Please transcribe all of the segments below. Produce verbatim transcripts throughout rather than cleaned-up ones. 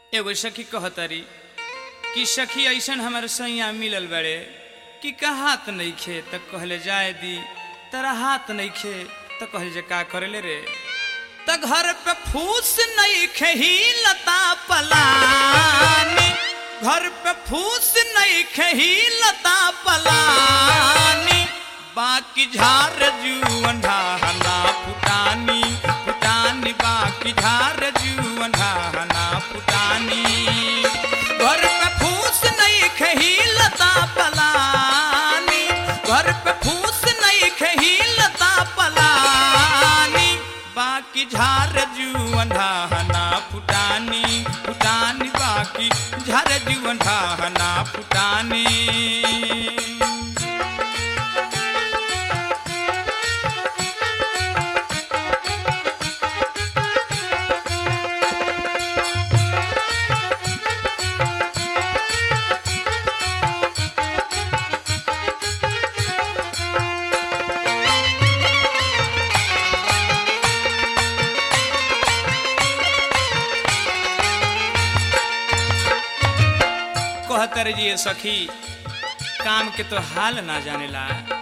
एगो सखी कहतरी कि सखी ऐसन हमारे सैया मिलल बड़े कि का हाथ नहीं खे तो कहले जाए दी तेरा हाथ नहीं खे तो कहले जे का करेले रे तो घर पे फूस नहीं खे ही लता पलानी घर पे फूस नहीं खे ही लता पलानी बाकी झार जुअन ढाहना फुटानी फुटानी बाकी झार जुअन ढाहना फुटानी घर पे फूस नहीं खे ही लता पलानी घर पे फूस नहीं खे ही लता पलानी बाकी झार जुअन ढाहना फुटानी फुटानी बाकी झार जुअन ढाहना फुटानी। कहतर जी सखी काम के तो हाल ना जानेला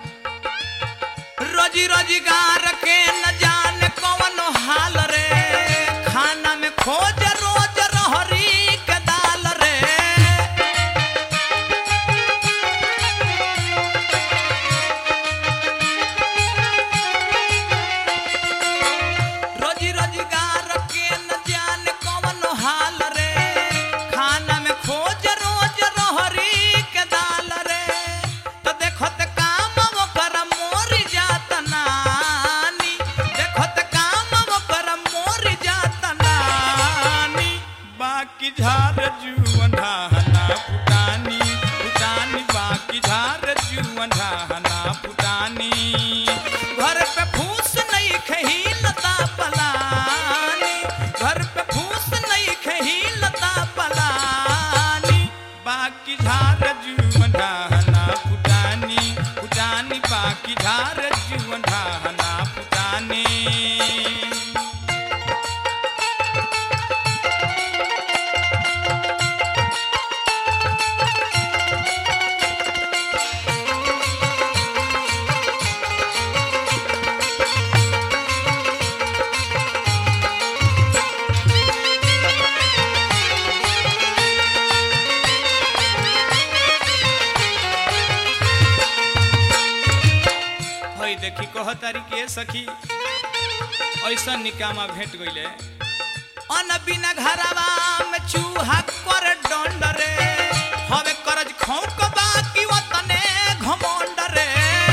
रोजी रोजगार के न जाने कौन हाल रे खाना में खोज रोज रहरी के दाल रे रोजी रोजगार के न जाने कौन हाल रे खाना में खोज झार जुअन ढाहना फुटानी फुटानी बाकी झार जुअन ढाहना फुटानी घर पे फूस नहीं खही लता पलानी घर पे फूस नहीं खही लता पलानी बाकी झार जुअन ढाहना फुटानी फुटानी बाकी झार जुअन ढाहना फुटानी। देखी कह तारी के सखी ऐसा निकामा भेंट गईले अन बिना घरवा में चूहा कर डंड रे हवे करज खौक बाकी वतने घमंड रे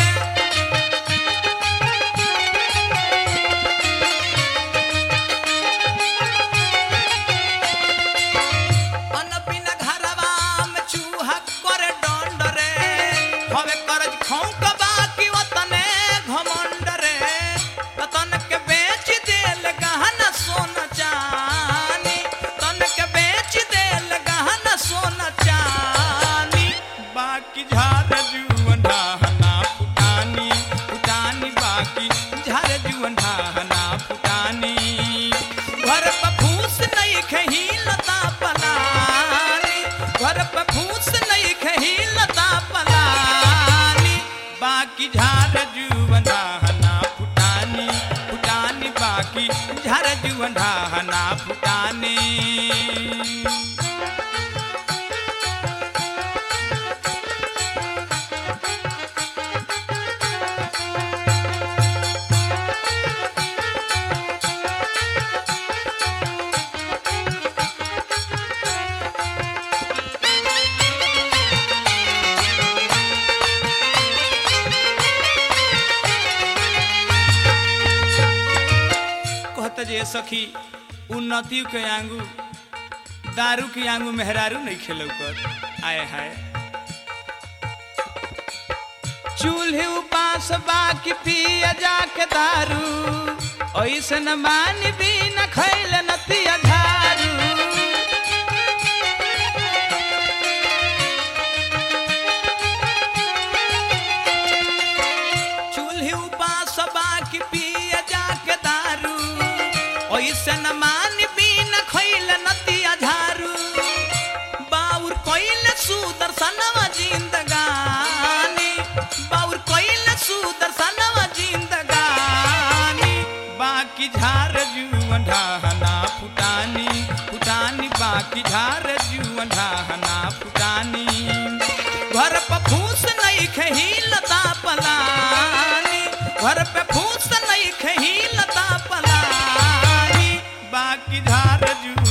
अन बिना घरवा में चूहा कर डंड रे हवे करज खौक बाकी वतने घमंड रे तन के बेच देल गहना सोना चानी तन के बेच देल गहना सोना चानी बाकी झार जुअन ढाहना फुटानी फुटानी बाकी झार जुअन ढाहना फुटानी घर पे फूस नहीं खही लता पलानी घर पे फूस नहीं खही लता पलानी बाकी झार जुअन ढाहना फुटानी फुटानी बाकी झार जुअन ढाहना फुटानी। जे सखी उन्नति के आंगू दारू के आंगू मेहरारू नहीं खेलो कर आए हाय चूल्हे उपास बाकी पिया जाके दारू ऐसे न मानी भी न खैल नतिया झारू चूल्हे उपास बाकी पिया जाके दारू ऐसे न मान भी न खैल नतिया झारू सुदर्शनवा जिंदगानी बाउर कोइल सुदर्शनवा जिंदगानी बाकी झार जुवन ढाहना फुटानी फुटानी बाकी झार जुवन ढाहना फुटानी घर पे फूस नहीं खही लता पलानी घर पे फूस नहीं खही लता पलानी बाकी झार जू